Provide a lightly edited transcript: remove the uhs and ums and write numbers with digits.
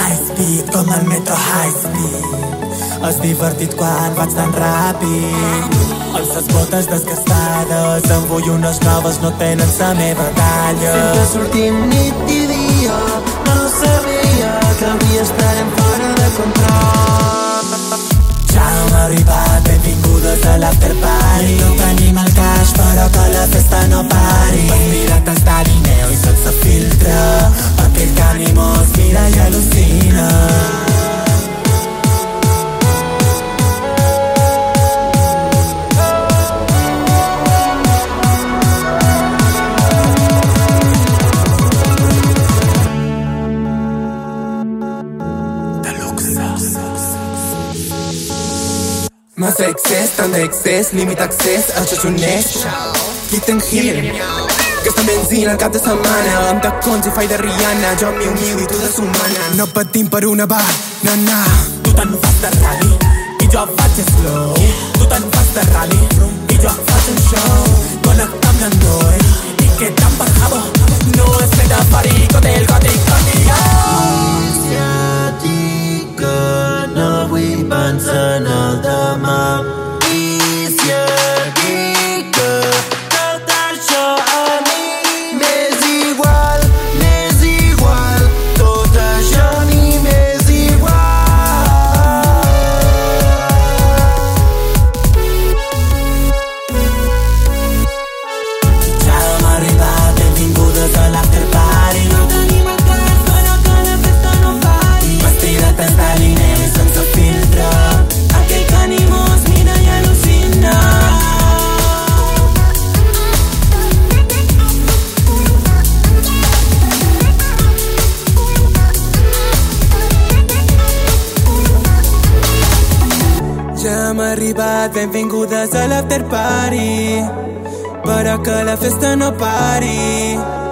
high speed, com el metro high speed. És divertit quan vaig tan ràpid. Amb ses botes desgastades em vull unes noves, no tenen la meva talla. Sempre sortim nit i dia, no sabia que avui estarem fora de control. Ja hem arribat, benvingudes a l'after party. No tenim el cash però que la festa no pari. Pirates d'Alineo i sense filtre, aquell que animós mira i al·lucina. Más excés, tant d'excés, límit accés, això és un eix. Kitten Hill, gasta benzina al cap de setmana, amb tacons i fai de Rihanna, jo miu i tu de sumana. No patim per una banana. Tu te'n fas de rally i jo faig slow. Tu te'n fas de rally i jo faig un show. Connecta amb l'Android i que tan bajado no es fet de perico del gòtic Asiàtica, no vull pensar en el demà. Asiàtica, tot això a mi m'és igual, tot això a mi m'és igual. Ja hem arribat, benvingudes a l'after party. No tenim el cas però que la festa no pari. Vestidetes d'Alineo i sense filtre, aquell que animós mira i al·lucina. Ja hem arribat, benvingudes a l'after party, però que la festa no pari.